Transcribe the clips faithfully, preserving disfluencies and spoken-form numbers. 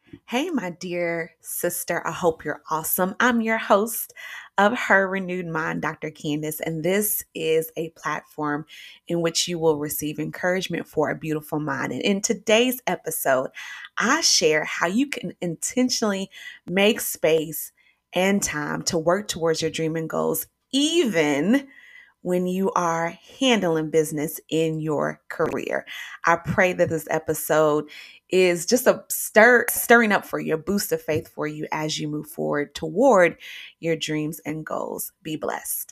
Hey, my dear sister, I hope you're awesome. I'm your host of Her Renewed Mind, Doctor Candace, and this is a platform in which you will receive encouragement for a beautiful mind. And in today's episode, I share how you can intentionally make space and time to work towards your dream and goals, even when you are handling business in your career. I pray that this episode is just a stir stirring up for you, a boost of faith for you as you move forward toward your dreams and goals. Be blessed.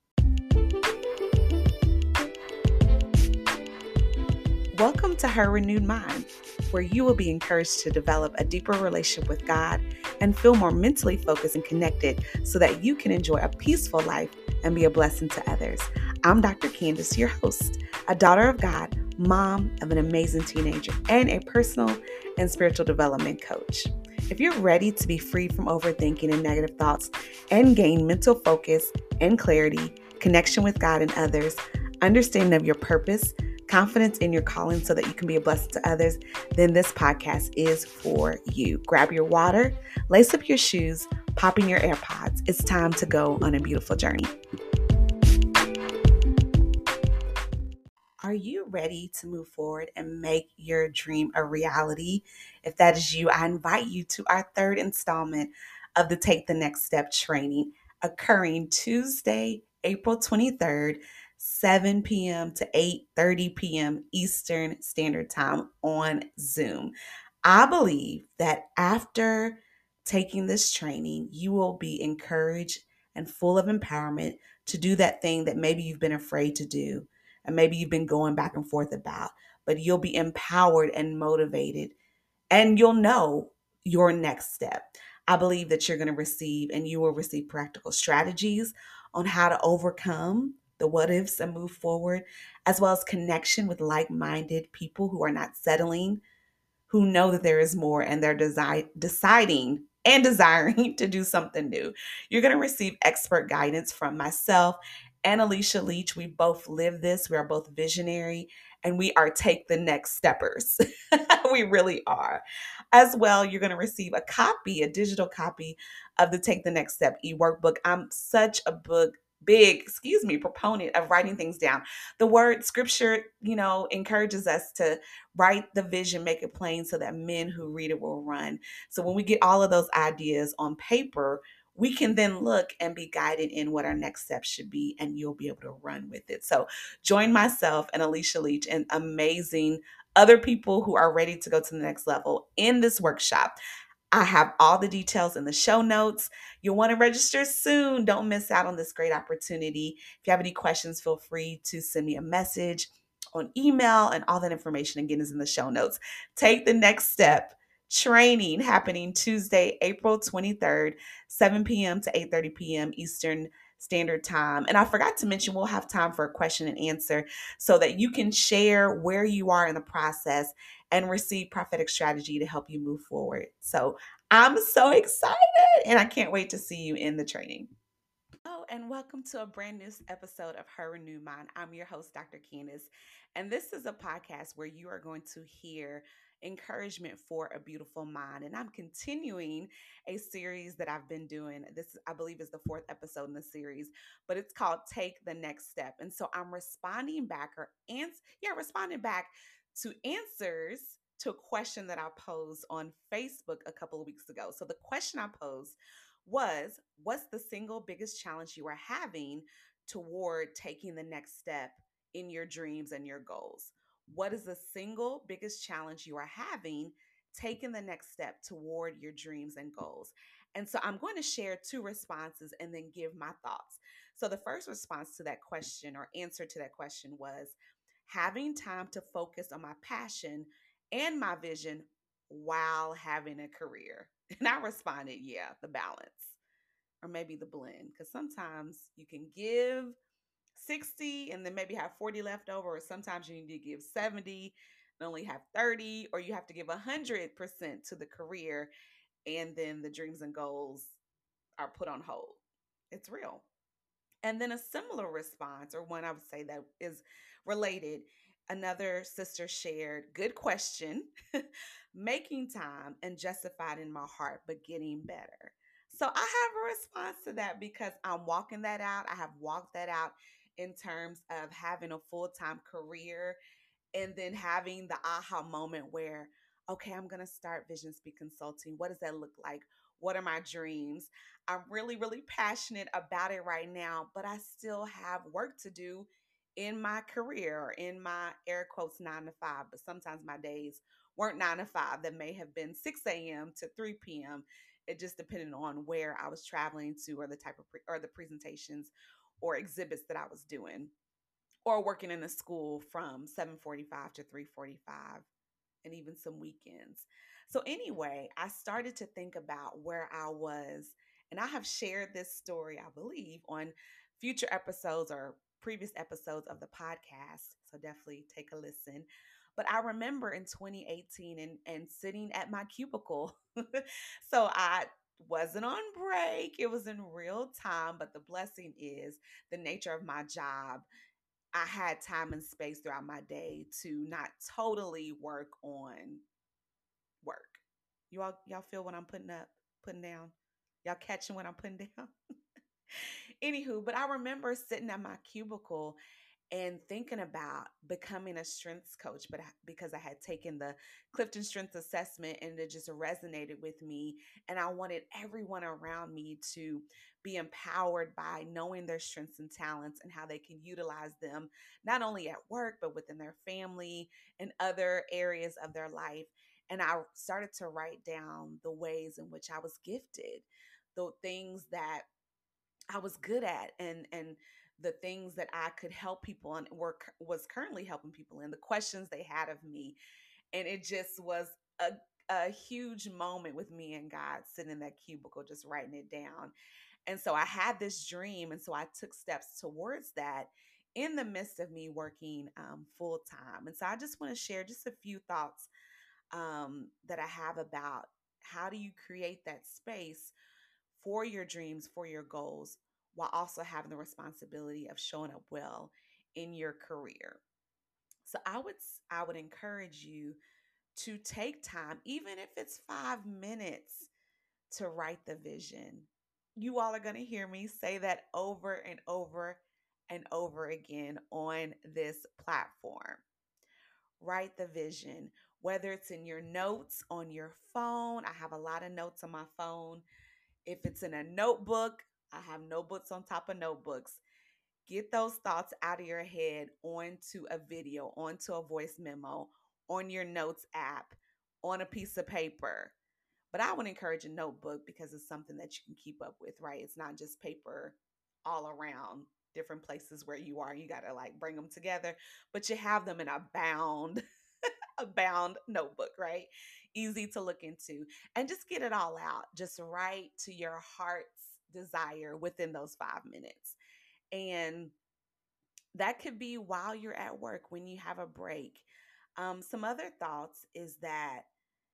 Welcome to Her Renewed Mind, where you will be encouraged to develop a deeper relationship with God and feel more mentally focused and connected so that you can enjoy a peaceful life and be a blessing to others. I'm Doctor Candace, your host, a daughter of God, mom of an amazing teenager, and a personal and spiritual development coach. If you're ready to be free from overthinking and negative thoughts and gain mental focus and clarity, connection with God and others, understanding of your purpose, confidence in your calling so that you can be a blessing to others, then this podcast is for you. Grab your water, lace up your shoes, pop in your AirPods. It's time to go on a beautiful journey. Are you ready to move forward and make your dream a reality? If that is you, I invite you to our third installment of the Take the Next Step training occurring Tuesday, April twenty-third, seven p.m. to eight thirty p.m. Eastern Standard Time on Zoom. I believe that after taking this training, you will be encouraged and full of empowerment to do that thing that maybe you've been afraid to do and maybe you've been going back and forth about, but you'll be empowered and motivated and you'll know your next step. I believe that you're going to receive and you will receive practical strategies on how to overcome the what ifs and move forward, as well as connection with like minded people who are not settling, who know that there is more and they're desi- deciding and desiring to do something new. You're going to receive expert guidance from myself and Alicia Leach. We both live this. We are both visionary and we are take the next steppers. We really are. As well, you're going to receive a copy, a digital copy of the Take the Next Step e-workbook. I'm such a book big, excuse me, proponent of writing things down. The word scripture, you know, encourages us to write the vision, make it plain so that men who read it will run. So when we get all of those ideas on paper, we can then look and be guided in what our next steps should be, and you'll be able to run with it. So join myself and Alicia Leach and amazing other people who are ready to go to the next level in this workshop. I have all the details in the show notes. You'll want to register soon. Don't miss out on this great opportunity. If you have any questions, feel free to send me a message on email, and all that information again is in the show notes. Take the Next Step training happening Tuesday, April twenty-third, seven p.m. to eight thirty p.m. Eastern Standard Time. And I forgot to mention, we'll have time for a question and answer so that you can share where you are in the process and receive prophetic strategy to help you move forward. So I'm so excited and I can't wait to see you in the training. Hello, and welcome to a brand new episode of Her Renewed Mind. I'm your host, Doctor Candace, and this is a podcast where you are going to hear encouragement for a beautiful mind. And I'm continuing a series that I've been doing. This, I believe, is the fourth episode in the series, but it's called Take the Next Step. And so I'm responding back or ans- yeah, responding back to answers to a question that I posed on Facebook a couple of weeks ago. So the question I posed was, what's the single biggest challenge you are having toward taking the next step in your dreams and your goals? What is the single biggest challenge you are having taking the next step toward your dreams and goals? And so I'm going to share two responses and then give my thoughts. So the first response to that question or answer to that question was having time to focus on my passion and my vision while having a career. And I responded, yeah, the balance or maybe the blend. Because sometimes you can give sixty and then maybe have forty left over, or sometimes you need to give seventy and only have thirty, or you have to give one hundred percent to the career and then the dreams and goals are put on hold. It's real. And then a similar response, or one I would say that is related, Another sister shared, good question, making time and justified in my heart, but getting better. So I have a response to that because I'm walking that out. I have walked that out in terms of having a full time career and then having the aha moment where, okay, I'm going to start Vision Speak Consulting. What does that look like? What are my dreams? I'm really, really passionate about it right now, but I still have work to do in my career or in my air quotes nine to five. But sometimes my days weren't nine to five, that may have been six a.m. to three p.m. It just depended on where I was traveling to or the type of pre- or the presentations or exhibits that I was doing, or working in a school from seven forty-five to three forty-five, and even some weekends. So anyway, I started to think about where I was, and I have shared this story, I believe, on future episodes or previous episodes of the podcast. So definitely take a listen. But I remember in twenty eighteen and, and sitting at my cubicle. So I wasn't on break. It was in real time, but the blessing is the nature of my job. I had time and space throughout my day to not totally work on work. You all y'all feel what I'm putting up, putting down? Y'all catching what I'm putting down? Anywho, but I remember sitting at my cubicle and thinking about becoming a strengths coach, but I- because I had taken the Clifton Strengths Assessment and it just resonated with me. And I wanted everyone around me to be empowered by knowing their strengths and talents and how they can utilize them, not only at work, but within their family and other areas of their life. And I started to write down the ways in which I was gifted, the things that I was good at, and and the things that I could help people and work was currently helping people in, the questions they had of me. And it just was a a huge moment with me and God sitting in that cubicle just writing it down. And so I had this dream, and so I took steps towards that in the midst of me working um, full time. And so I just want to share just a few thoughts um, that I have about how do you create that space for your dreams, for your goals, while also having the responsibility of showing up well in your career. So I would I would encourage you to take time, even if it's five minutes, to write the vision. You all are going to hear me say that over and over and over again on this platform. Write the vision, whether it's in your notes on your phone. I have a lot of notes on my phone. If it's in a notebook, I have notebooks on top of notebooks. Get those thoughts out of your head onto a video, onto a voice memo, on your notes app, on a piece of paper. But I would encourage a notebook because it's something that you can keep up with, right? It's not just paper all around different places where you are. You got to like bring them together, but you have them in a bound a bound notebook, right? Easy to look into, and just get it all out. Just write to your heart's desire within those five minutes. And that could be while you're at work, when you have a break. Um, some other thoughts is that,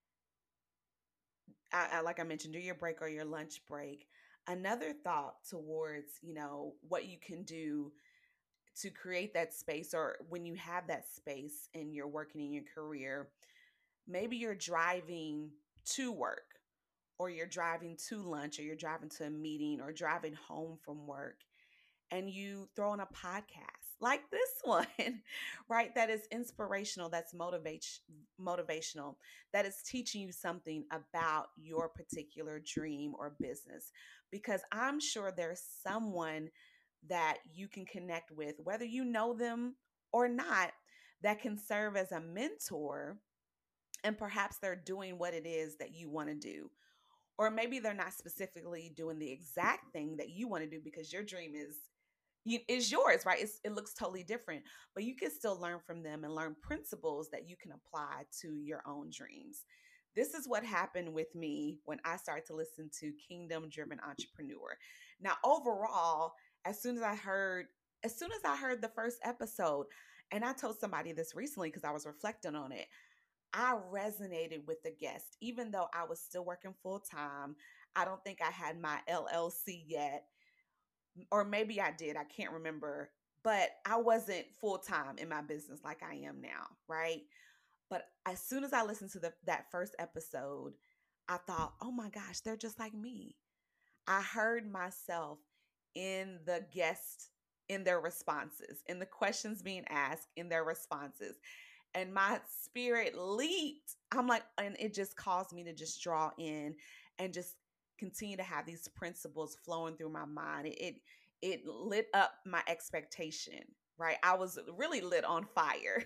I, I, like I mentioned, do your break or your lunch break. Another thought towards, you know, what you can do to create that space, or when you have that space and you're working in your career. Maybe you're driving to work, or you're driving to lunch, or you're driving to a meeting, or driving home from work, and you throw in a podcast like this one, right? That is inspirational, that's motivate, motivational, that is teaching you something about your particular dream or business. Because I'm sure there's someone that you can connect with, whether you know them or not, that can serve as a mentor, and perhaps they're doing what it is that you want to do. Or maybe they're not specifically doing the exact thing that you want to do, because your dream is is yours, right? It's, it looks totally different, but you can still learn from them and learn principles that you can apply to your own dreams. This is what happened with me when I started to listen to Kingdom Driven Entrepreneur. Now, overall, as soon as I heard, as soon as I heard the first episode, and I told somebody this recently because I was reflecting on it, I resonated with the guest, even though I was still working full time. I don't think I had my L L C yet, or maybe I did. I can't remember. but I wasn't full time in my business like I am now, right? But as soon as I listened to the, that first episode, I thought, oh my gosh, they're just like me. I heard myself in the guest, in their responses, in the questions being asked, in their responses. And my spirit leaped. I'm like, and it just caused me to just draw in and just continue to have these principles flowing through my mind. It it, it lit up my expectation, right? I was really lit on fire.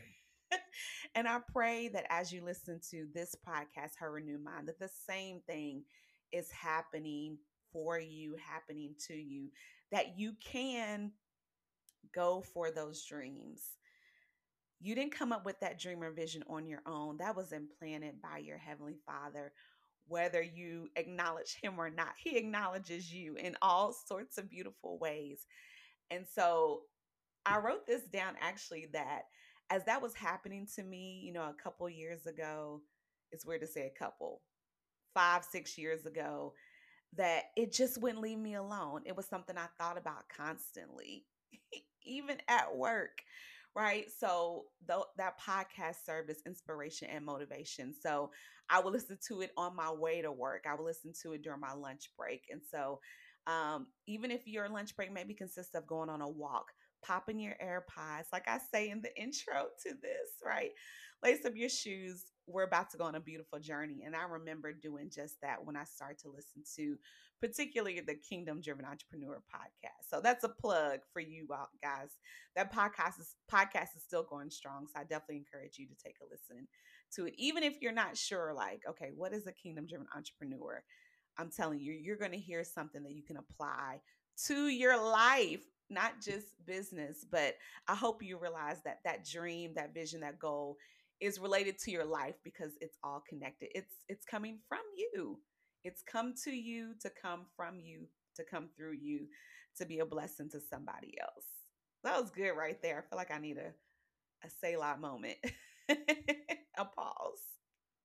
And I pray that as you listen to this podcast, Her Renewed Mind, that the same thing is happening for you, happening to you, that you can go for those dreams. You didn't come up with that dream or vision on your own. That was implanted by your Heavenly Father, whether you acknowledge Him or not. He acknowledges you in all sorts of beautiful ways. And so I wrote this down actually that as that was happening to me, you know, a couple years ago, it's weird to say a couple, five, six years ago, that it just wouldn't leave me alone. It was something I thought about constantly, even at work, right? So th- that podcast served as inspiration and motivation. So I would listen to it on my way to work. I would listen to it during my lunch break. And so um, even if your lunch break maybe consists of going on a walk, pop in your AirPods, like I say in the intro to this, right? Lace up your shoes. We're about to go on a beautiful journey. And I remember doing just that when I started to listen to particularly the Kingdom Driven Entrepreneur podcast. So that's a plug for you guys. That podcast is podcast is still going strong. So I definitely encourage you to take a listen to it. Even if you're not sure, like, okay, what is a Kingdom Driven Entrepreneur? I'm telling you, you're going to hear something that you can apply to your life, not just business. But I hope you realize that that dream, that vision, that goal is related to your life because it's all connected. It's it's coming from you. It's come to you to come from you to come through you to be a blessing to somebody else. That was good right there. I feel like I need a a Selah moment, a pause.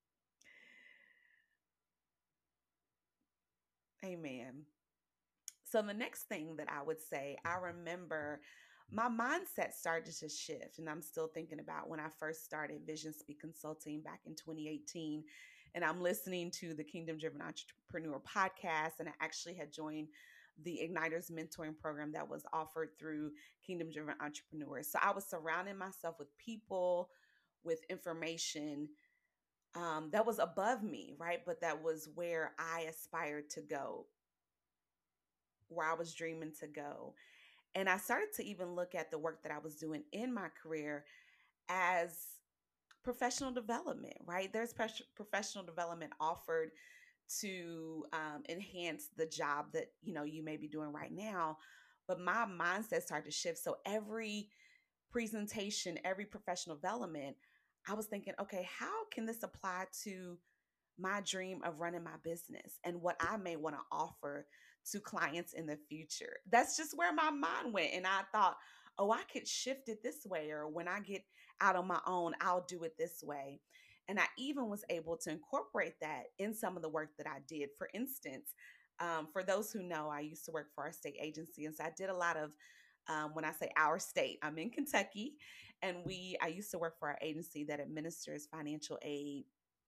Amen. So the next thing that I would say, I remember my mindset started to shift. And I'm still thinking about when I first started Vision Speak Consulting back in twenty eighteen. And I'm listening to the Kingdom Driven Entrepreneur podcast. And I actually had joined the Igniters mentoring program that was offered through Kingdom Driven Entrepreneurs. So I was surrounding myself with people, with information um, that was above me, right? But that was where I aspired to go, where I was dreaming to go. And I started to even look at the work that I was doing in my career as professional development, right? There's professional development offered to um, enhance the job that, you know, you may be doing right now. But my mindset started to shift. So every presentation, every professional development, I was thinking, okay, how can this apply to my dream of running my business and what I may want to offer to clients in the future? That's just where my mind went. And I thought, oh, I could shift it this way, or when I get out on my own, I'll do it this way. And I even was able to incorporate that in some of the work that I did. For instance, um, for those who know, I used to work for our state agency. And so I did a lot of um, when I say our state, I'm in Kentucky, and we I used to work for our agency that administers financial aid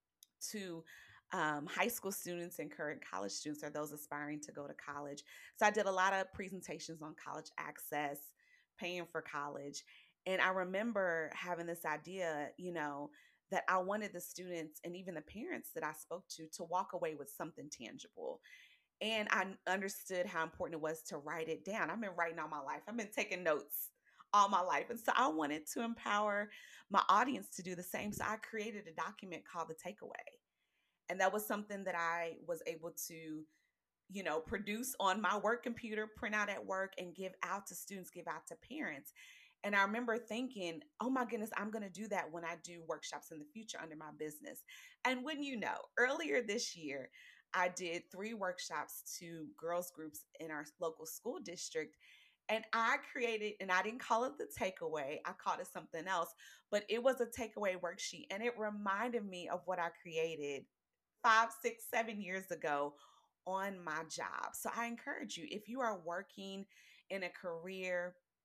to um, high school students and current college students, or those aspiring to go to college. So I did a lot of presentations on college access, paying for college. And I remember having this idea, you know, that I wanted the students and even the parents that I spoke to to walk away with something tangible. And I understood how important it was to write it down. I've been writing all my life. I've been taking notes all my life. And so I wanted to empower my audience to do the same. So I created a document called The Takeaway. And that was something that I was able to, you know, produce on my work computer, print out at work, and give out to students, give out to parents. And I remember thinking, oh my goodness, I'm going to do that when I do workshops in the future under my business. And wouldn't you know, earlier this year, I did three workshops to girls groups in our local school district. And I created, and I didn't call it the takeaway, I called it something else, but it was a takeaway worksheet. And it reminded me of what I created five, six, seven years ago on my job. So I encourage you, if you are working in a career,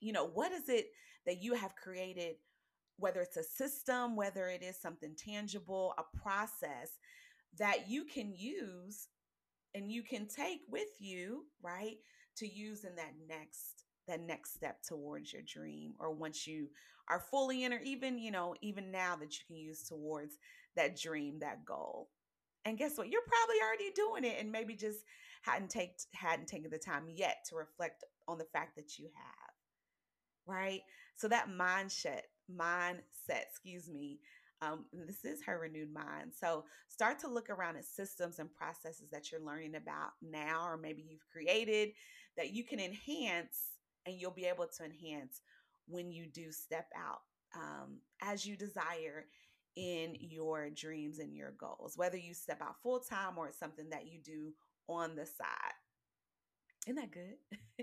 You know, what is it that you have created, whether it's a system, whether it is something tangible, a process that you can use and you can take with you, right? To use in that next that next step towards your dream, or once you are fully in, or even, you know, even now that you can use towards that dream, that goal. And guess what? You're probably already doing it and maybe just hadn't take hadn't taken the time yet to reflect on the fact that you have, right? So that mindset, mindset, excuse me, um, this is her renewed mind. So start to look around at systems and processes that you're learning about now, or maybe you've created that you can enhance, and you'll be able to enhance when you do step out um, as you desire in your dreams and your goals, whether you step out full time or it's something that you do on the side. Isn't that good?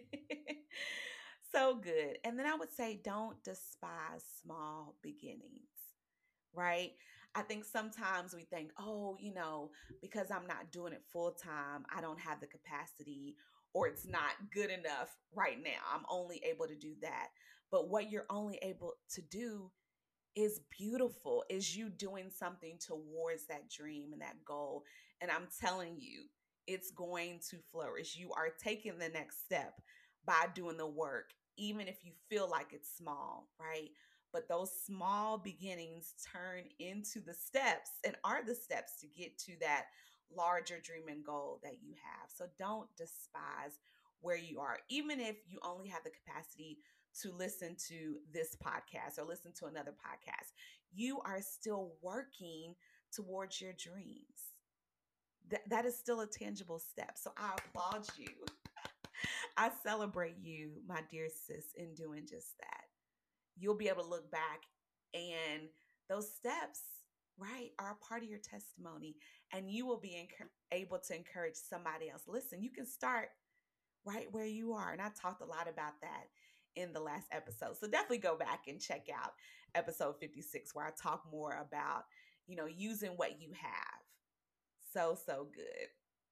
So good. And then I would say, don't despise small beginnings, right? I think sometimes we think, oh, you know, because I'm not doing it full time, I don't have the capacity, or it's not good enough right now. I'm only able to do that. But what you're only able to do is beautiful, is you doing something towards that dream and that goal. And I'm telling you, it's going to flourish. You are taking the next step by doing the work, even if you feel like it's small, right? But those small beginnings turn into the steps, and are the steps to get to that larger dream and goal that you have. So don't despise where you are, even if you only have the capacity to listen to this podcast or listen to another podcast. You are still working towards your dreams. That, that is still a tangible step. So I applaud you. I celebrate you, my dear sis, in doing just that. You'll be able to look back, and those steps, right, are a part of your testimony, and you will be enc- able to encourage somebody else. Listen, you can start right where you are. And I talked a lot about that in the last episode. So definitely go back and check out episode fifty-six, where I talk more about, you know, using what you have. So, so good.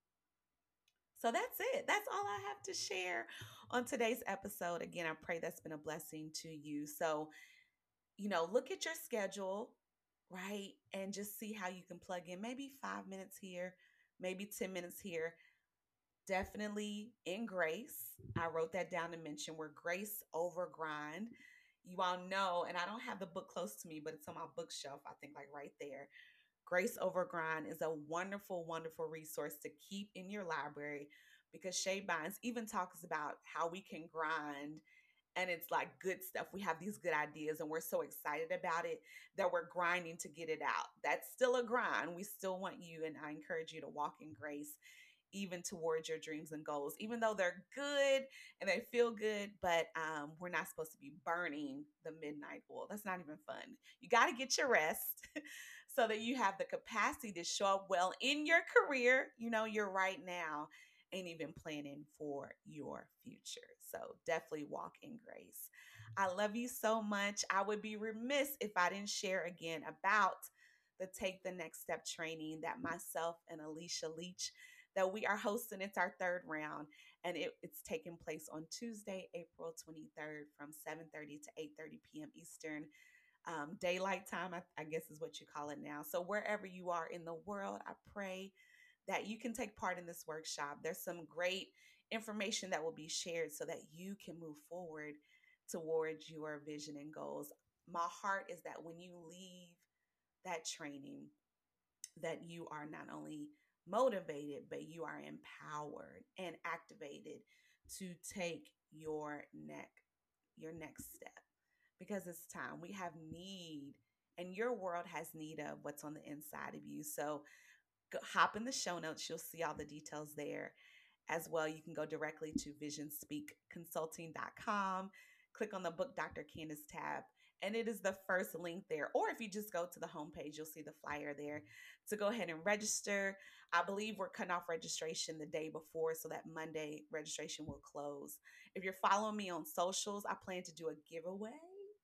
So that's it. That's all I have to share on today's episode. Again, I pray that's been a blessing to you. So, you know, look at your schedule, right? And just see how you can plug in maybe five minutes here, maybe ten minutes here. Definitely in grace. I wrote that down to mention, where grace over grind. You all know, and I don't have the book close to me, but it's on my bookshelf, I think, like right there. Grace Over Grind is a wonderful, wonderful resource to keep in your library, because Shay Bynes even talks about how we can grind, and it's like good stuff. We have these good ideas and we're so excited about it that we're grinding to get it out. That's still a grind. We still want you, and I encourage you to walk in grace even towards your dreams and goals, even though they're good and they feel good. But um, we're not supposed to be burning the midnight oil. That's not even fun. You got to get your rest so that you have the capacity to show up well in your career, you know, you're right now, and even planning for your future. So definitely walk in grace. I love you so much. I would be remiss if I didn't share again about the Take the Next Step training that myself and Alicia Leach, that we are hosting. It's our third round, and it, it's taking place on Tuesday, April twenty-third, from seven thirty to eight thirty p.m. Eastern um, daylight time, I, I guess is what you call it now. So wherever you are in the world, I pray that you can take part in this workshop. There's some great information that will be shared so that you can move forward towards your vision and goals. My heart is that when you leave that training, that you are not only motivated, but you are empowered and activated to take your neck, your next step, because it's time. We have need, and your world has need of what's on the inside of you. So go, hop in the show notes. You'll see all the details there as well. You can go directly to vision speak consulting dot com, click on the Book Doctor Candace tab, and it is the first link there. Or if you just go to the homepage, you'll see the flyer there to go ahead and register. I believe we're cutting off registration the day before, so that Monday registration will close. If you're following me on socials, I plan to do a giveaway.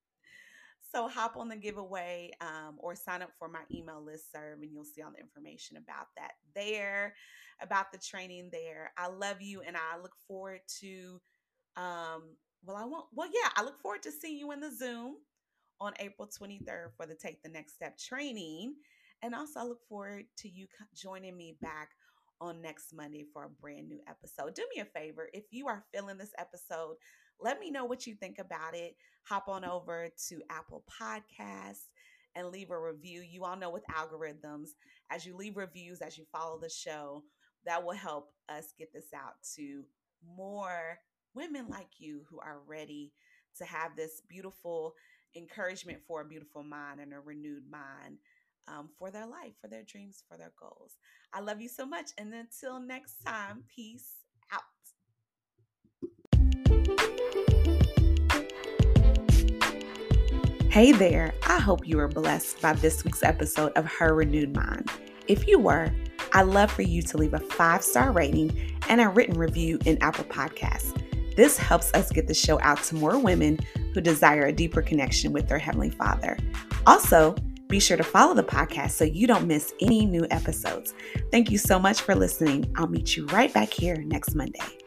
So hop on the giveaway, um, or sign up for my email list serve, and you'll see all the information about that there, about the training there. I love you, and I look forward to um, well, I won't. Well, yeah, I look forward to seeing you in the Zoom on April twenty-third for the Take the Next Step training. And also, I look forward to you joining me back on next Monday for a brand new episode. Do me a favor, if you are feeling this episode, let me know what you think about it. Hop on over to Apple Podcasts and leave a review. You all know with algorithms, as you leave reviews, as you follow the show, that will help us get this out to more women like you who are ready to have this beautiful encouragement for a beautiful mind and a renewed mind, um, for their life, for their dreams, for their goals. I love you so much. And until next time, peace out. Hey there. I hope you were blessed by this week's episode of Her Renewed Mind. If you were, I'd love for you to leave a five-star rating and a written review in Apple Podcasts. This helps us get the show out to more women who desire a deeper connection with their Heavenly Father. Also, be sure to follow the podcast so you don't miss any new episodes. Thank you so much for listening. I'll meet you right back here next Monday.